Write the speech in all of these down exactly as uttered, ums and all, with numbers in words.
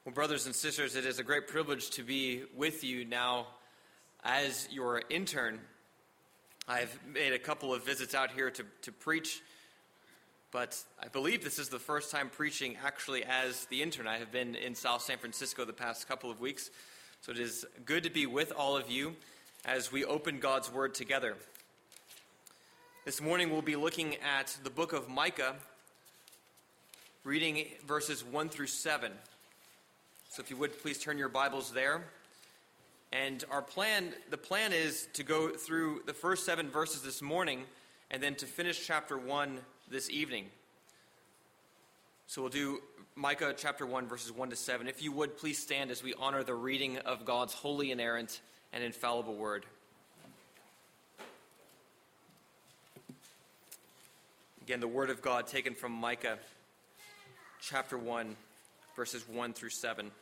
Well, brothers and sisters, it is a great privilege to be with you now as your intern. I've made a couple of visits out here to, to preach, but I believe this is the first time preaching actually as the intern. I have been in South San Francisco the past couple of weeks, so it is good to be with all of you as we open God's Word together. This morning we'll be looking at the book of Micah, reading verses one through seven. So if you would, please turn your Bibles there. And our plan, the plan is to go through the first seven verses this morning and then to finish chapter one this evening. So we'll do Micah chapter one, verses one to seven. If you would, please stand as we honor the reading of God's holy, inerrant, and infallible word. Again, the word of God taken from Micah chapter one, verses one through seven.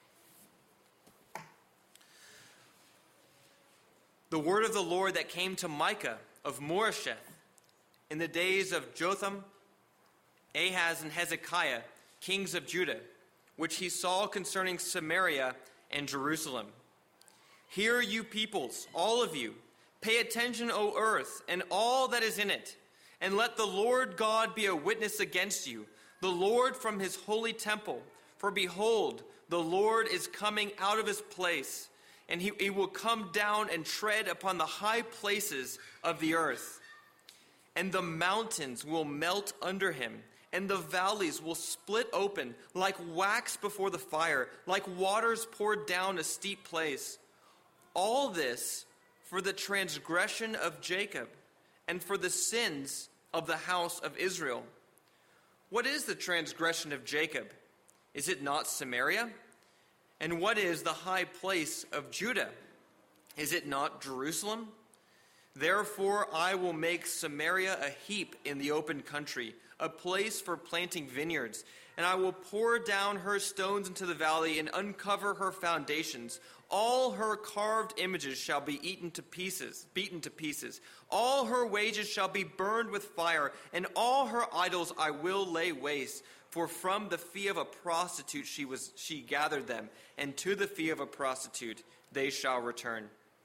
The word of the Lord that came to Micah of Moresheth in the days of Jotham, Ahaz, and Hezekiah, kings of Judah, which he saw concerning Samaria and Jerusalem. Hear, you peoples, all of you, pay attention, O earth, and all that is in it, and let the Lord God be a witness against you, the Lord from his holy temple. For behold, the Lord is coming out of his place, and he, he will come down and tread upon the high places of the earth. And the mountains will melt under him, and the valleys will split open like wax before the fire, like waters poured down a steep place. All this for the transgression of Jacob, and for the sins of the house of Israel. What is the transgression of Jacob? Is it not Samaria? And what is the high place of Judah? Is it not Jerusalem? Therefore I will make Samaria a heap in the open country, a place for planting vineyards, and I will pour down her stones into the valley and uncover her foundations. All her carved images shall be eaten to pieces, beaten to pieces. All her wages shall be burned with fire, and all her idols I will lay waste. For from the fee of a prostitute she was she gathered them, and to the fee of a prostitute they shall return.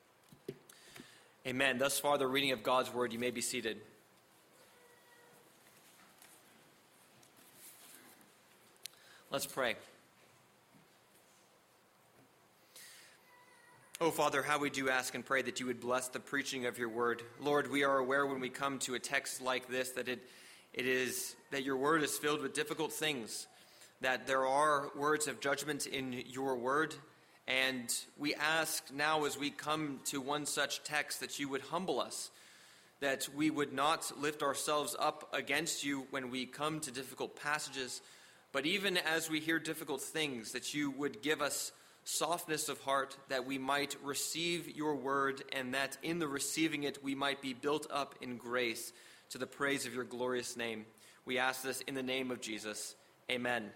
Amen. Thus far the reading of God's word. You may be seated. Let's pray. Oh, Father, how we do ask and pray that you would bless the preaching of your word. Lord, we are aware when we come to a text like this that it It is that your word is filled with difficult things, that there are words of judgment in your word, and we ask now as we come to one such text that you would humble us, that we would not lift ourselves up against you when we come to difficult passages, but even as we hear difficult things, that you would give us softness of heart, that we might receive your word, and that in the receiving it we might be built up in grace to the praise of your glorious name. We ask this in the name of Jesus. Amen.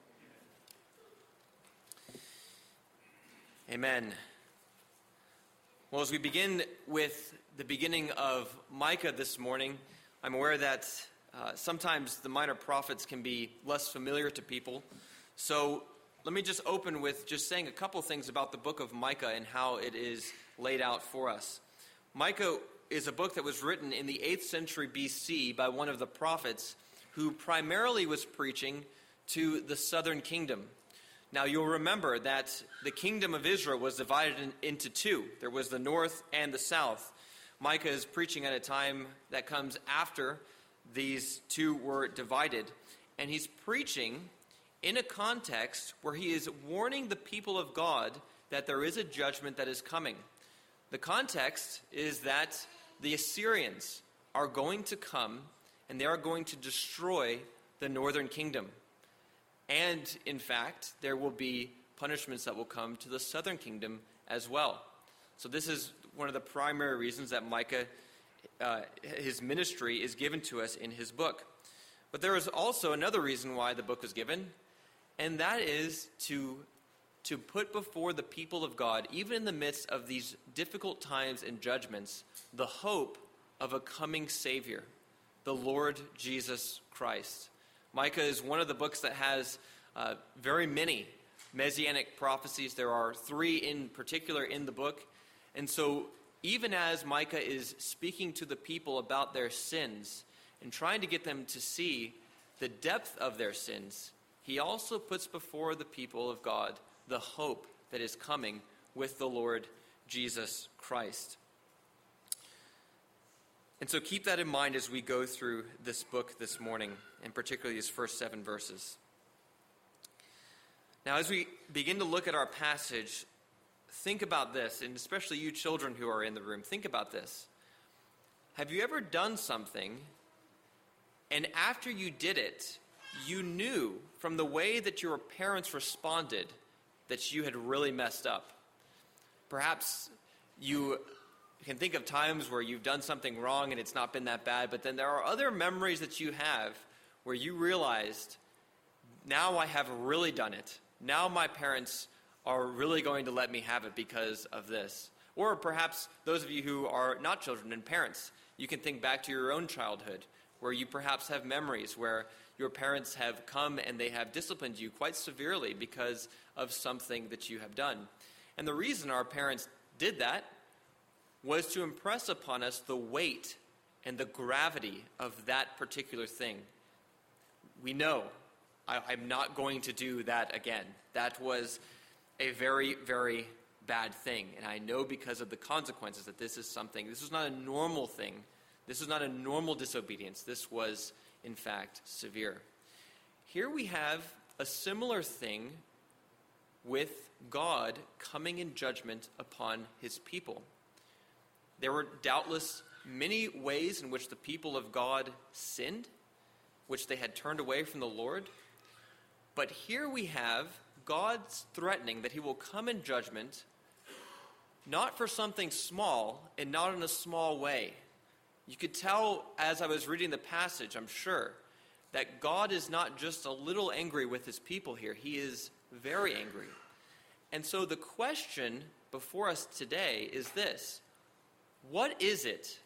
Amen. Well, as we begin with the beginning of Micah this morning, I'm aware that uh, sometimes the minor prophets can be less familiar to people. So let me just open with just saying a couple things about the book of Micah and how it is laid out for us. Micah is a book that was written in the eighth century B C by one of the prophets who primarily was preaching to the southern kingdom. Now, you'll remember that the kingdom of Israel was divided in, into two. There was the north and the south. Micah is preaching at a time that comes after these two were divided. And he's preaching in a context where he is warning the people of God that there is a judgment that is coming. The context is that the Assyrians are going to come and they are going to destroy the northern kingdom. And, in fact, there will be punishments that will come to the southern kingdom as well. So this is one of the primary reasons that Micah, uh, his ministry is given to us in his book. But there is also another reason why the book was given, and that is to to put before the people of God, even in the midst of these difficult times and judgments, the hope of a coming Savior, the Lord Jesus Christ. Micah is one of the books that has uh, very many messianic prophecies. There are three in particular in the book. And so even as Micah is speaking to the people about their sins and trying to get them to see the depth of their sins, he also puts before the people of God the hope that is coming with the Lord Jesus Christ. And so keep that in mind as we go through this book this morning, and particularly these first seven verses. Now, as we begin to look at our passage, think about this, and especially you children who are in the room, think about this. Have you ever done something, and after you did it, you knew from the way that your parents responded that you had really messed up? Perhaps you can think of times where you've done something wrong and it's not been that bad, but then there are other memories that you have where you realized, now I have really done it. Now my parents are really going to let me have it because of this. Or perhaps those of you who are not children and parents, you can think back to your own childhood, where you perhaps have memories where your parents have come and they have disciplined you quite severely because of something that you have done. And the reason our parents did that was to impress upon us the weight and the gravity of that particular thing. We know, I, I'm not going to do that again. That was a very, very bad thing. And I know because of the consequences that this is something, this was not a normal thing. This was not a normal disobedience. This was, in fact, severe. Here we have a similar thing with God coming in judgment upon his people. There were doubtless many ways in which the people of God sinned, which they had turned away from the Lord. But here we have God's threatening that he will come in judgment, not for something small and not in a small way. You could tell as I was reading the passage, I'm sure, that God is not just a little angry with his people here. He is very angry. And so the question before us today is this: what is it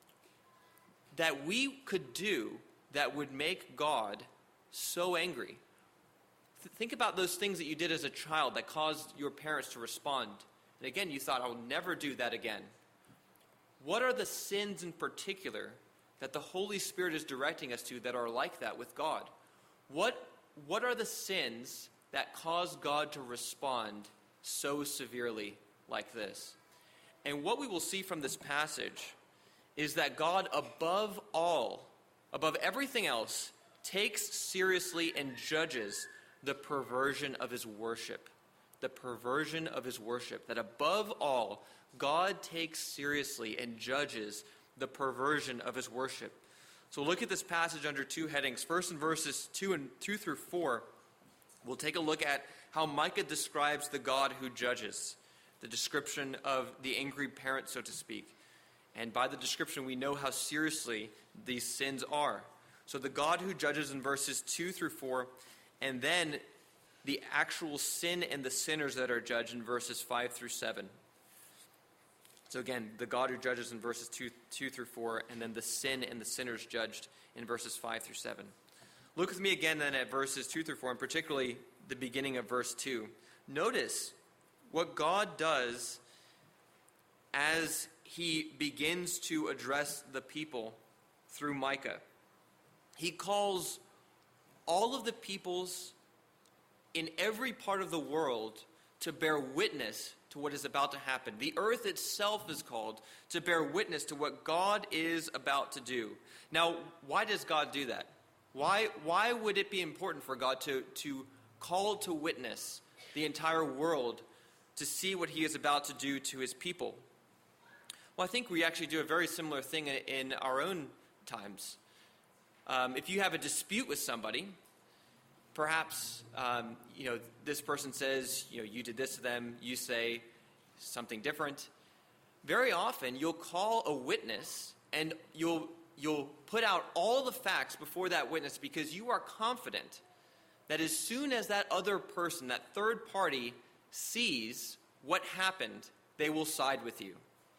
that we could do that would make God so angry? Th- think about those things that you did as a child that caused your parents to respond. And again, you thought, I will never do that again. What are the sins in particular that the Holy Spirit is directing us to that are like that with God? What, what are the sins that cause God to respond so severely like this? And what we will see from this passage is that God, above all, above everything else, takes seriously and judges the perversion of his worship. The perversion of his worship. That above all, God takes seriously and judges the perversion of his worship. So look at this passage under two headings. First, in verses two and two through four, we'll take a look at how Micah describes the God who judges. The description of the angry parent, so to speak. And by the description, we know how seriously these sins are. So the God who judges in verses two through four, and then the actual sin and the sinners that are judged in verses five through seven. So again, the God who judges in verses two, two through four, and then the sin and the sinners judged in verses five through seven. Look with me again then at verses two through four, and particularly the beginning of verse two. Notice what God does as he begins to address the people through Micah. He calls all of the peoples in every part of the world to bear witness to what is about to happen. The earth itself is called to bear witness to what God is about to do. Now, why does God do that? Why, why would it be important for God to, to call to witness the entire world to see what he is about to do to his people? Well, I think we actually do a very similar thing in, in our own times. Um, if you have a dispute with somebody, perhaps, um, you know, this person says, you know, you did this to them, you say something different. Very often, you'll call a witness and you'll you'll put out all the facts before that witness because you are confident that as soon as that other person, that third party, sees what happened, they will side with you.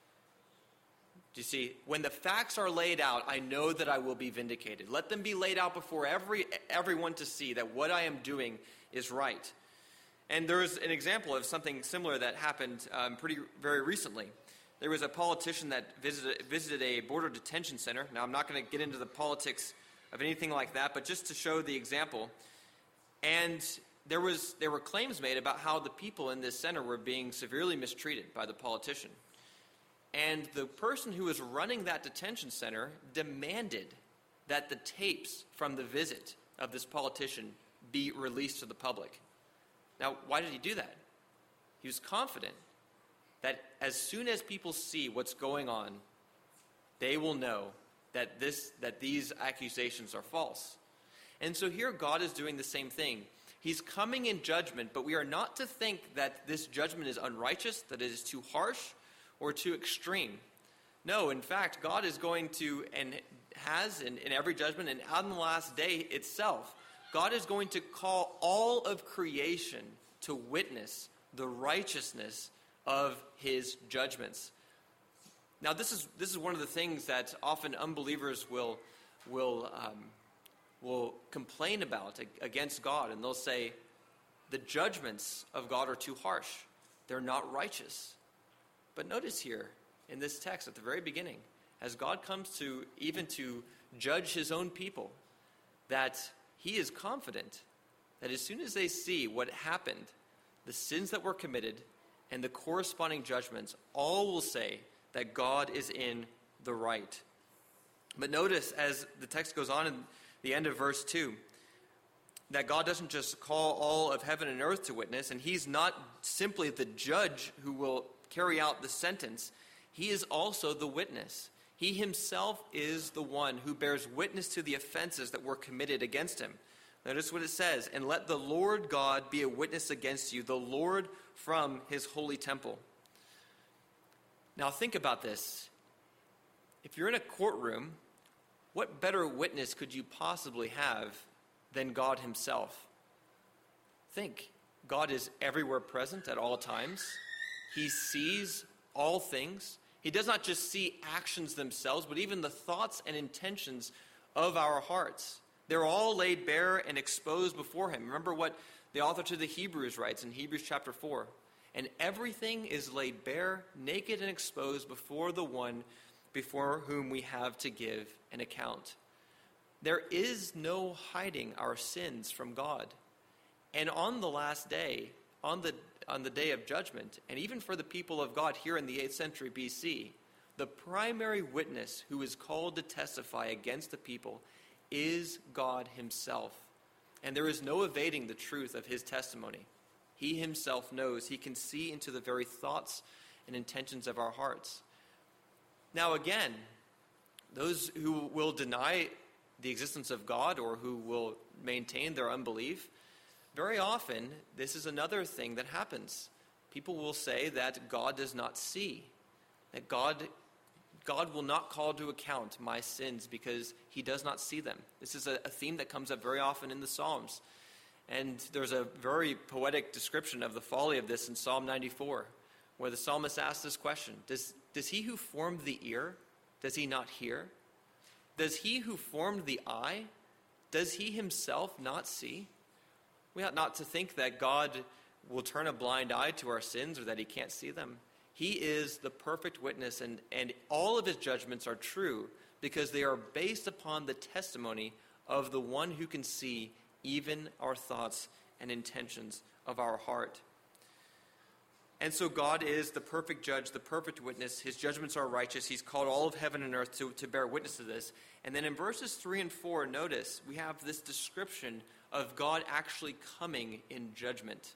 Do you see? When the facts are laid out, I know that I will be vindicated. Let them be laid out before every everyone to see that what I am doing is right. And there was an example of something similar that happened um, pretty very recently. There was a politician that visited, visited a border detention center. Now, I'm not going to get into the politics of anything like that, but just to show the example. And there was there were claims made about how the people in this center were being severely mistreated by the politician. And the person who was running that detention center demanded that the tapes from the visit of this politician be released to the public. Now, why did he do that? He was confident that as soon as people see what's going on, they will know that this that these accusations are false. And so here God is doing the same thing. He's coming in judgment, but we are not to think that this judgment is unrighteous, that it is too harsh or too extreme. No, in fact, God is going to, and has in, in every judgment, and on the last day itself, God is going to call all of creation to witness the righteousness of his judgments. Now, this is this is one of the things that often unbelievers will will um, will complain about against God, and they'll say the judgments of God are too harsh; they're not righteous. But notice here in this text at the very beginning, as God comes to even to judge his own people, that he is confident that as soon as they see what happened, the sins that were committed, and the corresponding judgments, all will say that God is in the right. But notice as the text goes on in the end of verse two, that God doesn't just call all of heaven and earth to witness, and he's not simply the judge who will carry out the sentence. He is also the witness. He himself is the one who bears witness to the offenses that were committed against him. Notice what it says, and let the Lord God be a witness against you, the Lord from his holy temple. Now think about this. If you're in a courtroom, what better witness could you possibly have than God himself? Think, God is everywhere present at all times. He sees all things. He does not just see actions themselves, but even the thoughts and intentions of our hearts. They're all laid bare and exposed before him. Remember what the author to the Hebrews writes in Hebrews chapter four. And everything is laid bare, naked and exposed before the one before whom we have to give an account. There is no hiding our sins from God. And on the last day, on the on the day of judgment, and even for the people of God here in the eighth century B C, the primary witness who is called to testify against the people is God himself. And there is no evading the truth of his testimony. He himself knows. He can see into the very thoughts and intentions of our hearts. Now again, those who will deny the existence of God or who will maintain their unbelief, very often this is another thing that happens. People will say that God does not see, that God God will not call to account my sins because he does not see them. This is a, a theme that comes up very often in the Psalms. And there's a very poetic description of the folly of this in Psalm ninety-four, where the psalmist asks this question, Does, does he who formed the ear, does he not hear? Does he who formed the eye, does he himself not see? We ought not to think that God will turn a blind eye to our sins or that he can't see them. He is the perfect witness, and, and all of his judgments are true because they are based upon the testimony of the one who can see even our thoughts and intentions of our heart. And so God is the perfect judge, the perfect witness. His judgments are righteous. He's called all of heaven and earth to, to bear witness to this. And then in verses three and four, notice we have this description of God actually coming in judgment.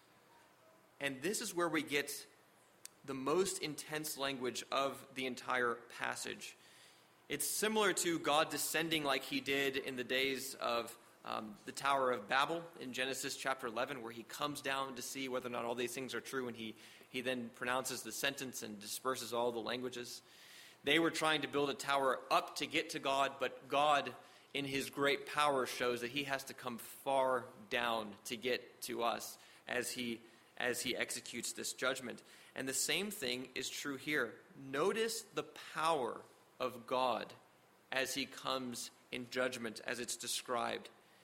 And this is where we get the most intense language of the entire passage. It's similar to God descending like he did in the days of um, the Tower of Babel in Genesis chapter eleven, where he comes down to see whether or not all these things are true, and he, he then pronounces the sentence and disperses all the languages. They were trying to build a tower up to get to God, but God, in his great power, shows that he has to come far down to get to us as he as he executes this judgment. And the same thing is true here. Notice the power of God as he comes in judgment, as it's described.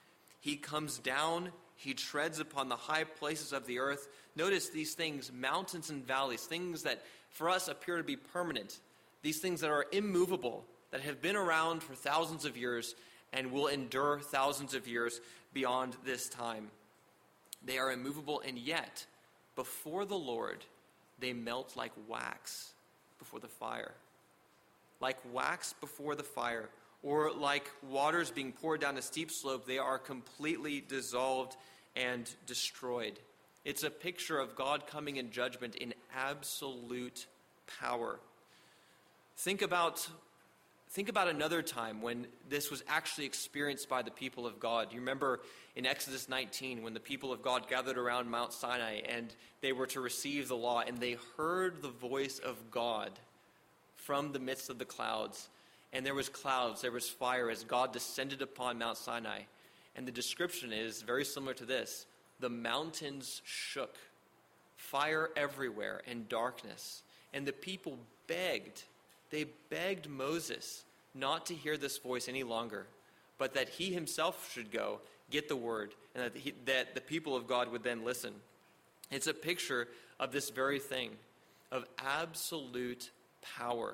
He comes down, he treads upon the high places of the earth. Notice these things, mountains and valleys, things that for us appear to be permanent, these things that are immovable, that have been around for thousands of years and will endure thousands of years beyond this time. They are immovable, and yet, before the Lord, they melt like wax before the fire. Like wax before the fire, or like waters being poured down a steep slope, they are completely dissolved and destroyed. It's a picture of God coming in judgment in absolute power. Think about, think about another time when this was actually experienced by the people of God. You remember in Exodus nineteen when the people of God gathered around Mount Sinai and they were to receive the law, and they heard the voice of God from the midst of the clouds. And there was clouds, there was fire as God descended upon Mount Sinai. And the description is very similar to this. The mountains shook, fire everywhere, and darkness. And the people begged, they begged Moses not to hear this voice any longer, but that he himself should go, get the word, and that, he, that the people of God would then listen. It's a picture of this very thing, of absolute power.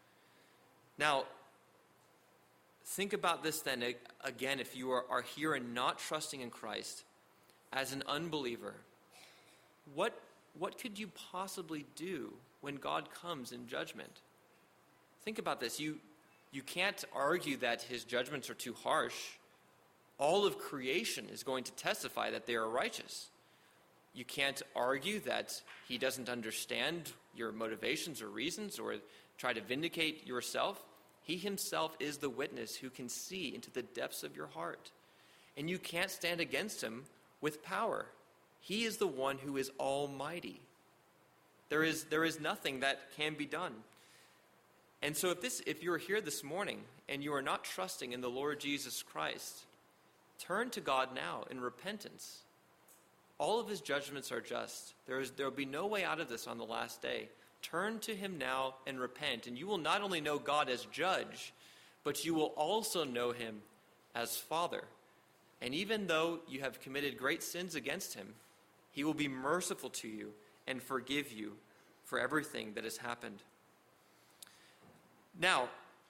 Now, think about this then, again, if you are, are here and not trusting in Christ, as an unbeliever, what, what could you possibly do when God comes in judgment? Think about this. You, you can't argue that his judgments are too harsh. All of creation is going to testify that they are righteous. You can't argue that he doesn't understand your motivations or reasons or try to vindicate yourself. He himself is the witness who can see into the depths of your heart. And you can't stand against him with power. He is the one who is almighty. There is, there is nothing that can be done. And so if this, if you're here this morning and you are not trusting in the Lord Jesus Christ, turn to God now in repentance. All of his judgments are just. There is, there will be no way out of this on the last day. Turn to him now and repent, and you will not only know God as judge, but you will also know him as Father. And even though you have committed great sins against him, he will be merciful to you and forgive you for everything that has happened. Now,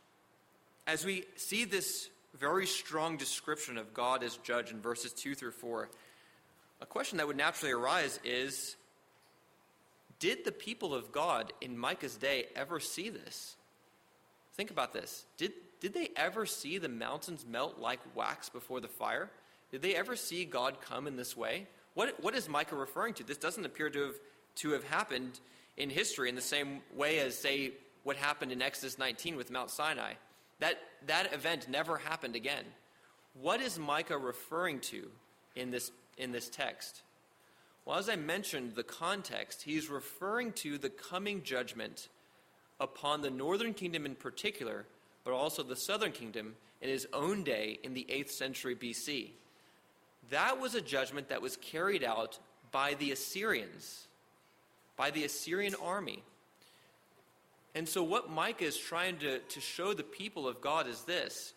as we see this very strong description of God as judge in verses two through four, a question that would naturally arise is, did the people of God in Micah's day ever see this? Think about this. Did, did they ever see the mountains melt like wax before the fire? Did they ever see God come in this way? What, what is Micah referring to? This doesn't appear to have, to have happened in history in the same way as, say, what happened in Exodus nineteen with Mount Sinai. That, that event never happened again. What is Micah referring to in this, in this text? Well, as I mentioned, the context, he's referring to the coming judgment upon the northern kingdom in particular, but also the southern kingdom in his own day in the eighth century B C. That was a judgment that was carried out by the Assyrians, by the Assyrian army. And so what Micah is trying to, to show the people of God is this.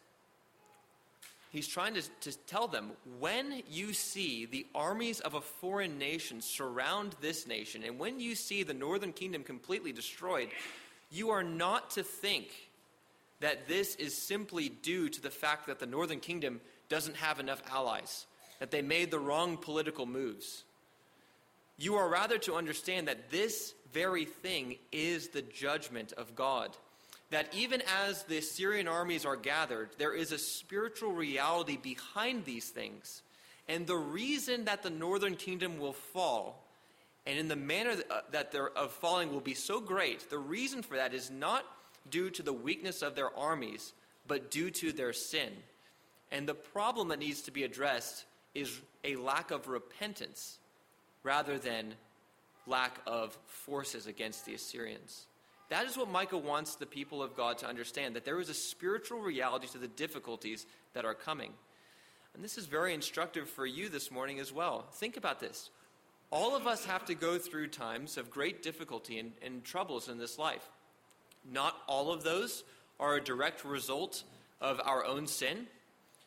He's trying to, to tell them, when you see the armies of a foreign nation surround this nation, and when you see the northern kingdom completely destroyed, you are not to think that this is simply due to the fact that the northern kingdom doesn't have enough allies, that they made the wrong political moves. You are rather to understand that this very thing is the judgment of God. That even as the Assyrian armies are gathered, there is a spiritual reality behind these things. And the reason that the northern kingdom will fall, and in the manner that they're of falling will be so great, the reason for that is not due to the weakness of their armies, but due to their sin. And the problem that needs to be addressed is a lack of repentance rather than lack of forces against the Assyrians. That is what Micah wants the people of God to understand, that there is a spiritual reality to the difficulties that are coming. And this is very instructive for you this morning as well. Think about this. All of us have to go through times of great difficulty and, and troubles in this life. Not all of those are a direct result of our own sin.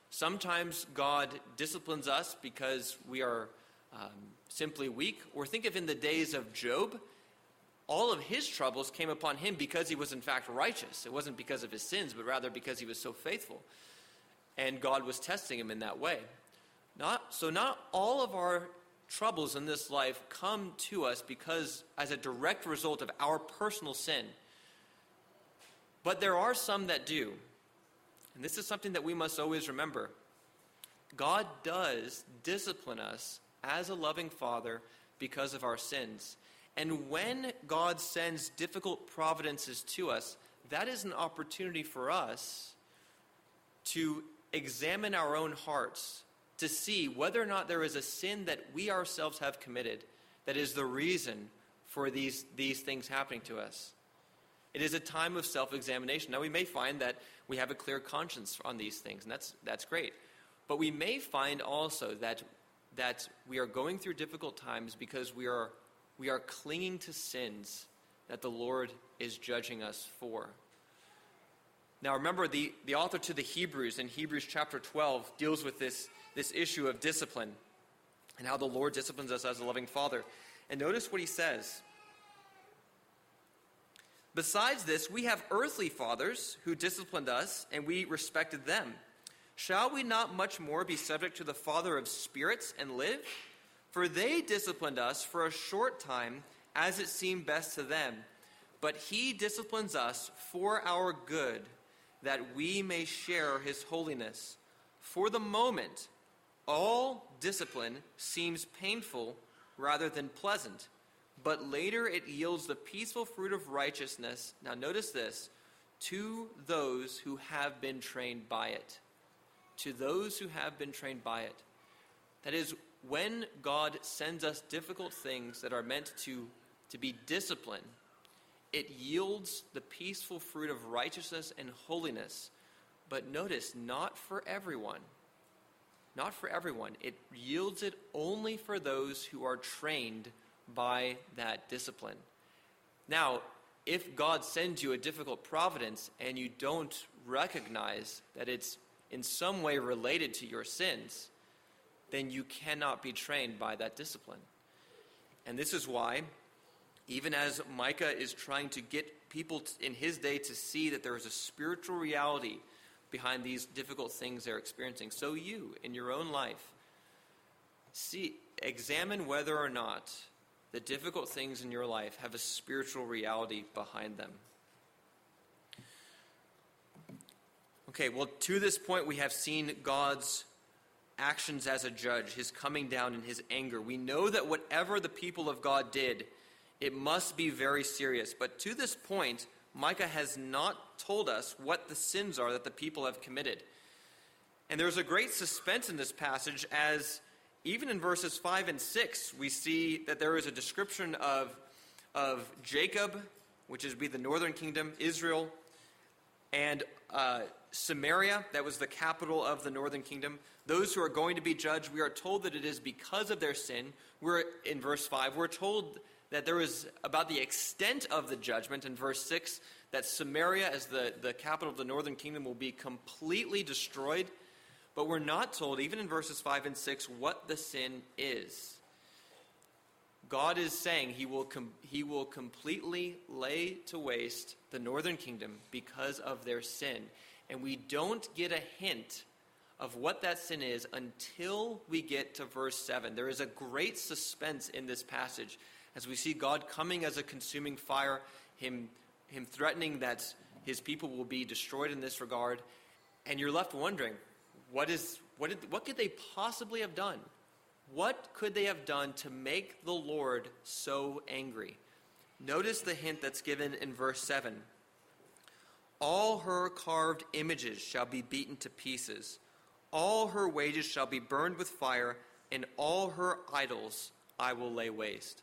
Sometimes God disciplines us because we are um, simply weak. Or think of in the days of Job, all of his troubles came upon him because he was in fact righteous. It wasn't because of his sins, but rather because he was so faithful. And God was testing him in that way. Not, so not all of our troubles in this life come to us because as a direct result of our personal sin. But there are some that do. And this is something that we must always remember. God does discipline us as a loving Father because of our sins. And when God sends difficult providences to us, that is an opportunity for us to examine our own hearts, to see whether or not there is a sin that we ourselves have committed that is the reason for these, these things happening to us. It is a time of self-examination. Now, we may find that we have a clear conscience on these things, and that's that's great. But we may find also that that we are going through difficult times because we are we are clinging to sins that the Lord is judging us for. Now, remember, the, the author to the Hebrews in Hebrews chapter twelve deals with this, this issue of discipline and how the Lord disciplines us as a loving Father. And notice what he says. Besides this, we have earthly fathers who disciplined us, and we respected them. Shall we not much more be subject to the Father of spirits and live? For they disciplined us for a short time, as it seemed best to them. But he disciplines us for our good, that we may share his holiness. For the moment, all discipline seems painful rather than pleasant. But later it yields the peaceful fruit of righteousness. Now notice this, to those who have been trained by it. To those who have been trained by it. That is, when God sends us difficult things that are meant to, to be discipline, it yields the peaceful fruit of righteousness and holiness. But notice, not for everyone. Not for everyone. It yields it only for those who are trained by that discipline. Now, if God sends you a difficult providence and you don't recognize that it's in some way related to your sins, then you cannot be trained by that discipline. And this is why, even as Micah is trying to get people in his day to see that there is a spiritual reality behind these difficult things they're experiencing, so you, in your own life, see, examine whether or not the difficult things in your life have a spiritual reality behind them. Okay, well, to this point, we have seen God's actions as a judge, his coming down in his anger. We know that whatever the people of God did, it must be very serious. But to this point, Micah has not told us what the sins are that the people have committed. And there's a great suspense in this passage as even in verses five and six, we see that there is a description of, of Jacob, which is be the northern kingdom, Israel, and uh, Samaria, that was the capital of the northern kingdom. Those who are going to be judged, we are told that it is because of their sin. We're in verse five, we're told that there is about the extent of the judgment in verse six, that Samaria as the, the capital of the northern kingdom will be completely destroyed. But we're not told, even in verses five and six, what the sin is. God is saying he will com- he will completely lay to waste the northern kingdom because of their sin. And we don't get a hint of what that sin is until we get to verse seven. There is a great suspense in this passage as we see God coming as a consuming fire, him, him threatening that his people will be destroyed in this regard. And you're left wondering, What is what did, what could they possibly have done? What could they have done to make the Lord so angry? Notice the hint that's given in verse seven. All her carved images shall be beaten to pieces. All her wages shall be burned with fire, and all her idols I will lay waste.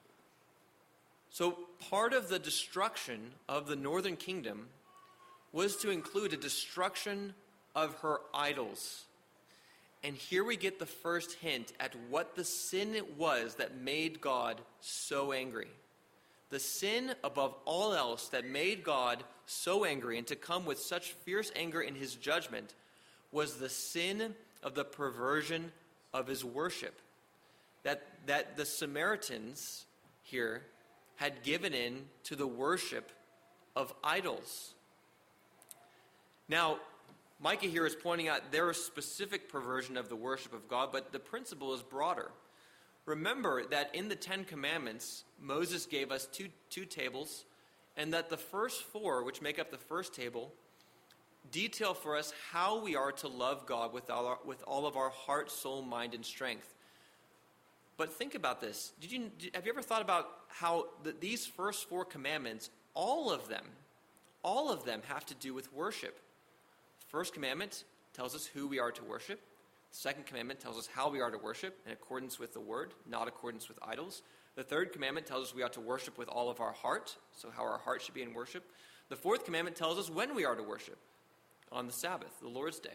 So part of the destruction of the northern kingdom was to include a destruction of her idols. And here we get the first hint at what the sin it was that made God so angry. The sin above all else that made God so angry and to come with such fierce anger in his judgment was the sin of the perversion of his worship. That, that the Samaritans here had given in to the worship of idols. Now, Micah here is pointing out their specific perversion of the worship of God, but the principle is broader. Remember that in the Ten Commandments, Moses gave us two, two tables, and that the first four, which make up the first table, detail for us how we are to love God with all, our, with all of our heart, soul, mind, and strength. But think about this. Did you, have you ever thought about how the, these first four commandments, all of them, all of them have to do with worship? The first commandment tells us who we are to worship. The second commandment tells us how we are to worship in accordance with the word, not accordance with idols. The third commandment tells us we ought to worship with all of our heart, so how our heart should be in worship. The fourth commandment tells us when we are to worship, on the Sabbath, the Lord's Day.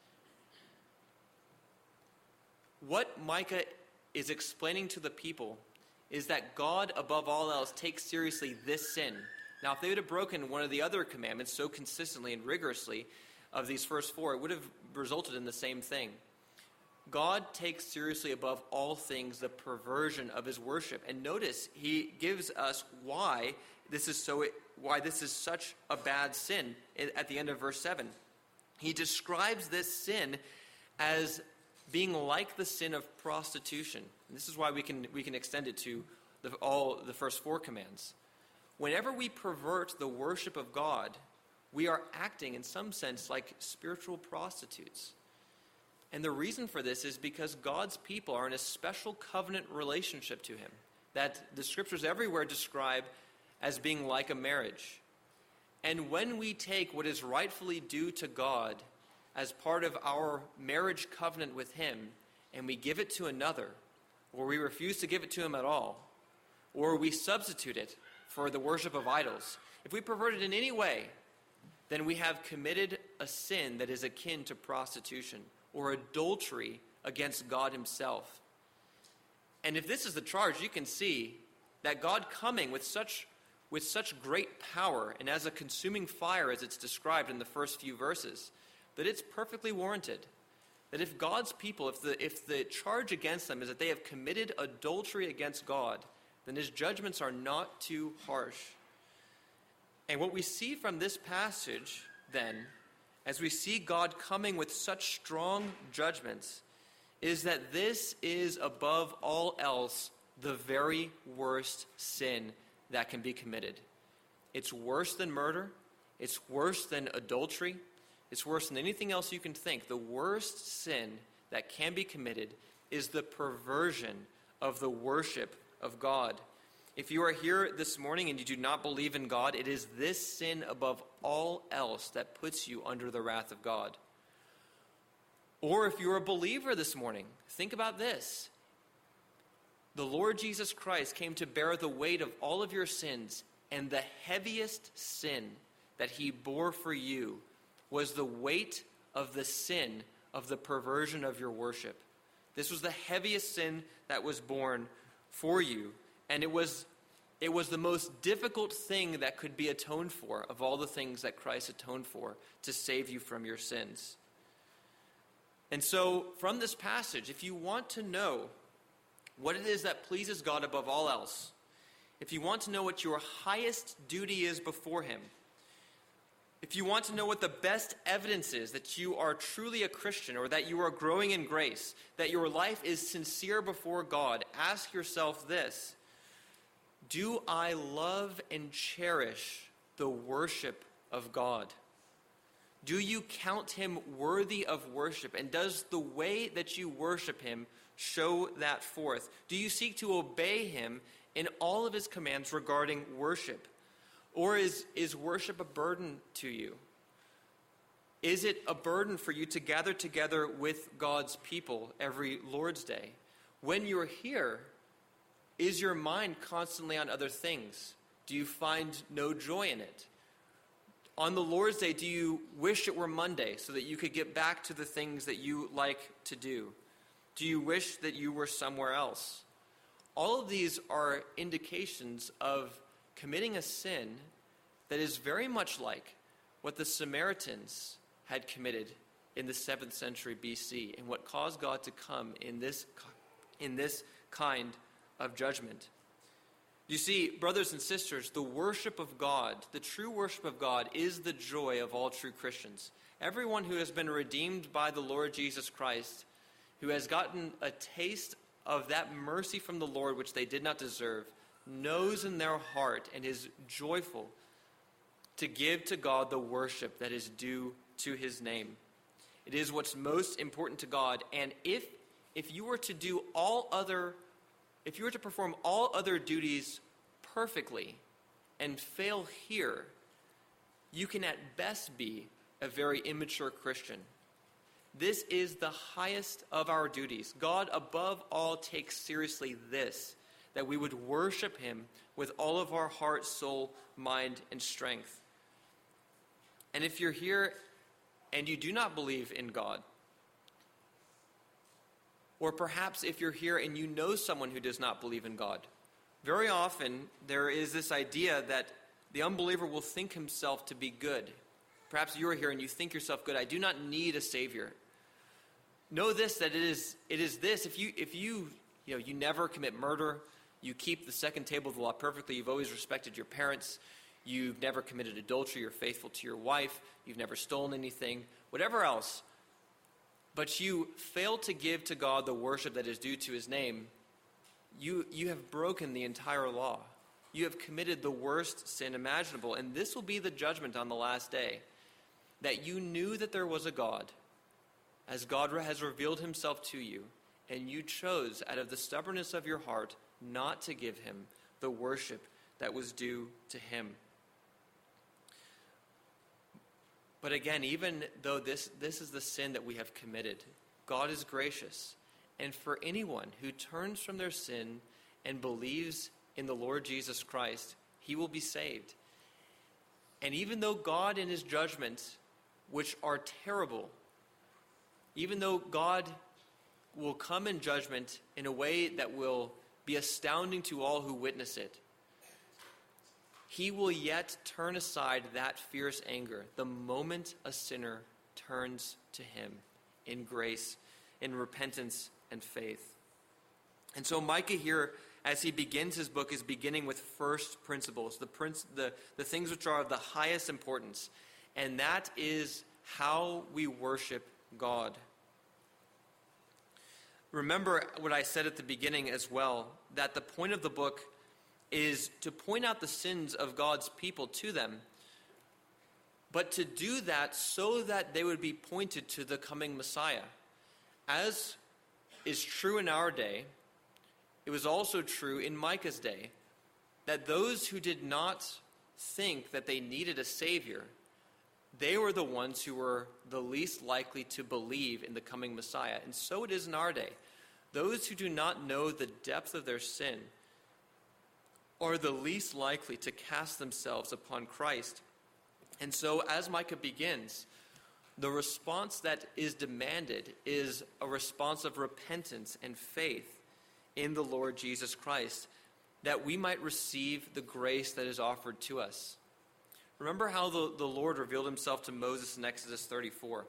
What Micah is explaining to the people is that God, above all else, takes seriously this sin. Now, if they would have broken one of the other commandments so consistently and rigorously of these first four, it would have resulted in the same thing. God takes seriously above all things the perversion of his worship. And notice he gives us why this is so why this is such a bad sin at the end of verse seven. He describes this sin as being like the sin of prostitution. And this is why we can we can extend it to the, all the first four commands. Whenever we pervert the worship of God, we are acting in some sense like spiritual prostitutes. And the reason for this is because God's people are in a special covenant relationship to him that the scriptures everywhere describe as being like a marriage. And when we take what is rightfully due to God as part of our marriage covenant with him, and we give it to another, or we refuse to give it to him at all, or we substitute it for the worship of idols, if we pervert it in any way, then we have committed a sin that is akin to prostitution or adultery against God himself. And if this is the charge, you can see that God coming with such with such great power and as a consuming fire as it's described in the first few verses, that it's perfectly warranted. That if God's people, if the if the charge against them is that they have committed adultery against God, then his judgments are not too harsh. And what we see from this passage, then, as we see God coming with such strong judgments, is that this is above all else the very worst sin that can be committed. It's worse than murder. It's worse than adultery. It's worse than anything else you can think. The worst sin that can be committed is the perversion of the worship of God. If you are here this morning and you do not believe in God, it is this sin above all else that puts you under the wrath of God. Or if you're a believer this morning, think about this. The Lord Jesus Christ came to bear the weight of all of your sins, and the heaviest sin that he bore for you was the weight of the sin of the perversion of your worship. This was the heaviest sin that was borne for you. And it was it was the most difficult thing that could be atoned for of all the things that Christ atoned for to save you from your sins. And so from this passage, if you want to know what it is that pleases God above all else, if you want to know what your highest duty is before him, if you want to know what the best evidence is that you are truly a Christian or that you are growing in grace, that your life is sincere before God, ask yourself this: do I love and cherish the worship of God? Do you count him worthy of worship? And does the way that you worship him show that forth? Do you seek to obey him in all of his commands regarding worship? Or is, is worship a burden to you? Is it a burden for you to gather together with God's people every Lord's Day? When you're here, is your mind constantly on other things? Do you find no joy in it? On the Lord's Day, do you wish it were Monday so that you could get back to the things that you like to do? Do you wish that you were somewhere else? All of these are indications of committing a sin that is very much like what the Samaritans had committed in the seventh century B C, and what caused God to come in this, in this kind of judgment. You see, brothers and sisters, the worship of God, the true worship of God, is the joy of all true Christians. Everyone who has been redeemed by the Lord Jesus Christ, who has gotten a taste of that mercy from the Lord which they did not deserve, knows in their heart and is joyful to give to God the worship that is due to his name. It is what's most important to God, and if if you were to do all other if you were to perform all other duties perfectly and fail here, you can at best be a very immature Christian. This is the highest of our duties. God, above all, takes seriously this, that we would worship him with all of our heart, soul, mind, and strength. And if you're here and you do not believe in God, or perhaps if you're here and you know someone who does not believe in God, very often there is this idea that the unbeliever will think himself to be good. Perhaps you're here and you think yourself good. I do not need a Savior. Know this, that it is it is this. If you if you you know you never commit murder, you keep the second table of the law perfectly, you've always respected your parents, you've never committed adultery, you're faithful to your wife, you've never stolen anything, whatever else, but you fail to give to God the worship that is due to his name, you you have broken the entire law. You have committed the worst sin imaginable, and this will be the judgment on the last day, that you knew that there was a God, as God has revealed himself to you, and you chose out of the stubbornness of your heart not to give him the worship that was due to him. But again, even though this, this is the sin that we have committed, God is gracious. And for anyone who turns from their sin and believes in the Lord Jesus Christ, he will be saved. And even though God in his judgments, which are terrible, even though God will come in judgment in a way that will be astounding to all who witness it, he will yet turn aside that fierce anger the moment a sinner turns to him in grace, in repentance and faith. And so Micah here, as he begins his book, is beginning with first principles, the, princ- the, the things which are of the highest importance. And that is how we worship God. Remember what I said at the beginning as well, that the point of the book is to point out the sins of God's people to them, but to do that so that they would be pointed to the coming Messiah. As is true in our day, it was also true in Micah's day, that those who did not think that they needed a Savior, they were the ones who were the least likely to believe in the coming Messiah. And so it is in our day. Those who do not know the depth of their sin are the least likely to cast themselves upon Christ. And so as Micah begins, the response that is demanded is a response of repentance and faith in the Lord Jesus Christ, that we might receive the grace that is offered to us. Remember how the, the Lord revealed himself to Moses in Exodus thirty-four.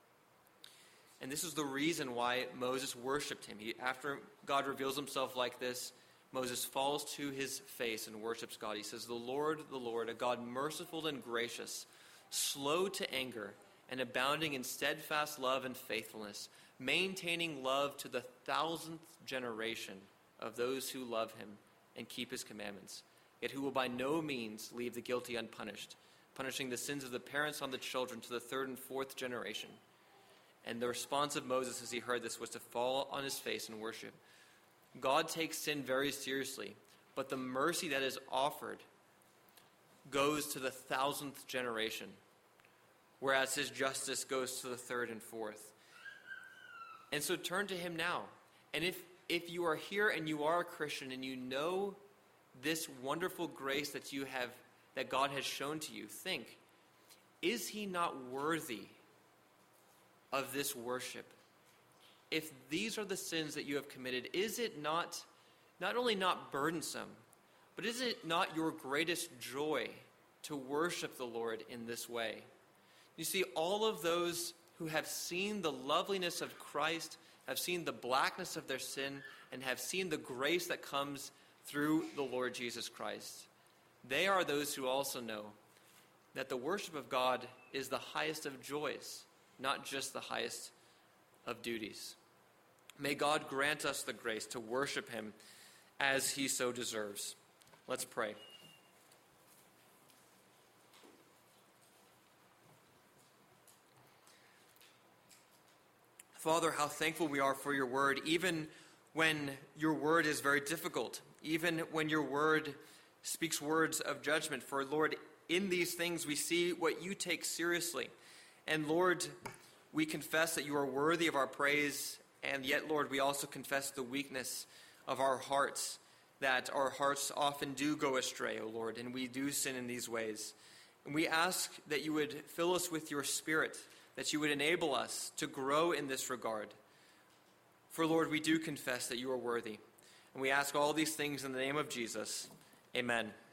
And this is the reason why Moses worshipped him. He, after God reveals himself like this, Moses falls to his face and worships God. He says, "The Lord, the Lord, a God merciful and gracious, slow to anger, and abounding in steadfast love and faithfulness, maintaining love to the thousandth generation of those who love him and keep his commandments, yet who will by no means leave the guilty unpunished, punishing the sins of the parents on the children to the third and fourth generation." And the response of Moses as he heard this was to fall on his face and worship. God takes sin very seriously, but the mercy that is offered goes to the thousandth generation, whereas his justice goes to the third and fourth. And so turn to him now. And if, if you are here and you are a Christian and you know this wonderful grace that you have, that God has shown to you, think, is he not worthy of this worship? If these are the sins that you have committed, is it not, not only not burdensome, but is it not your greatest joy to worship the Lord in this way? You see, all of those who have seen the loveliness of Christ, have seen the blackness of their sin, and have seen the grace that comes through the Lord Jesus Christ. They are those who also know that the worship of God is the highest of joys, not just the highest of duties. May God grant us the grace to worship him as he so deserves. Let's pray. Father, how thankful we are for your word, even when your word is very difficult, even when your word speaks words of judgment. For, Lord, in these things we see what you take seriously. And, Lord, we confess that you are worthy of our praise, and yet, Lord, we also confess the weakness of our hearts, that our hearts often do go astray, O Lord, and we do sin in these ways. And we ask that you would fill us with your Spirit, that you would enable us to grow in this regard. For, Lord, we do confess that you are worthy. And we ask all these things in the name of Jesus. Amen.